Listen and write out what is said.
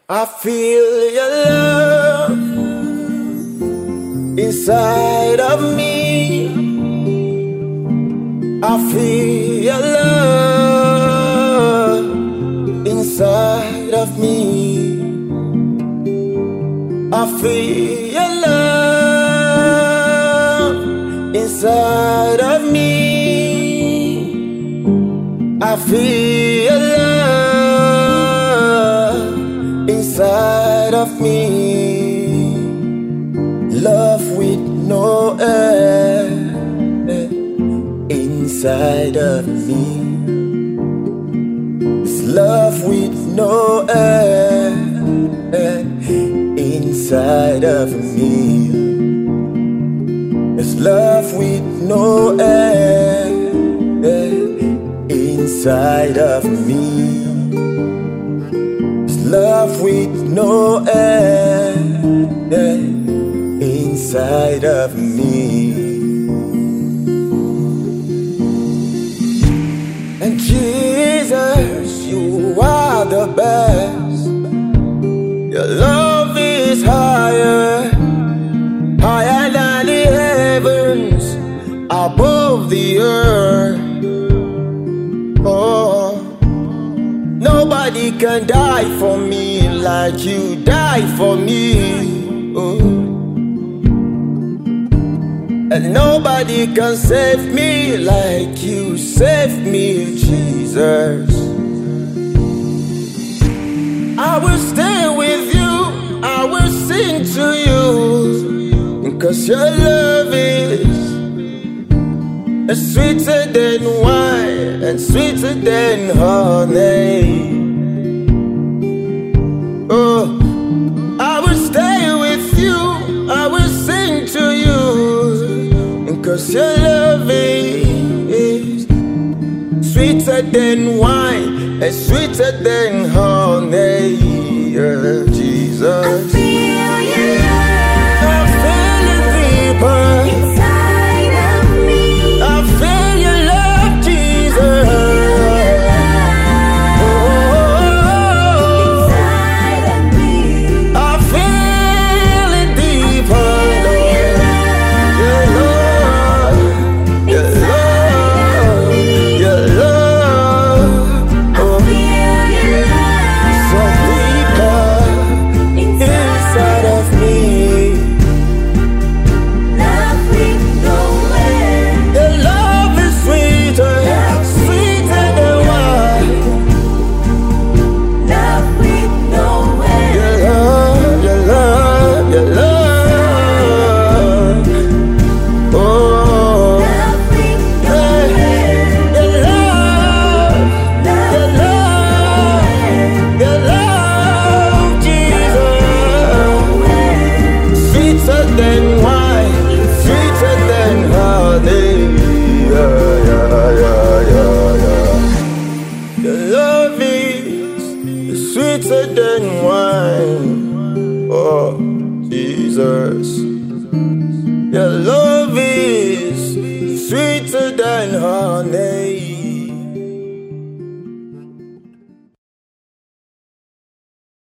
I feel your love inside of me. I feel your love inside of me. I feel your love inside of me. I feel your love inside of me. Love with no end inside of me. It's love with no end inside of me. It's love with no end inside of me. It's love with no end inside of me. And Jesus, you are the best. Your love is higher, higher than the heavens, above the earth. Oh, nobody can die for me like you die for me. Oh. And nobody can save me like you saved me, Jesus. I will stay with you, I will sing to you, because your love is sweeter than wine and sweeter than honey. Oh, I will stay with you, I will sing to you, because your love is sweeter than wine and sweeter than honey. Yeah, Jesus. I feel your love. I feel it deeper inside of me. I feel your love, Jesus. Inside of me. I feel it deeper, Lord. Your love, your love, I feel your love. so deeper inside of me. Love with no end. Your love is sweeter, sweeter than wine. Love with no end. Your love, your love, your love. Oh, Love with no end. your love, your love, your love, Jesus. Sweeter than wine, sweeter than honey. Yeah, yeah, yeah, yeah, yeah. Your love is sweeter than wine. Oh, Jesus. Your love is sweeter than honey.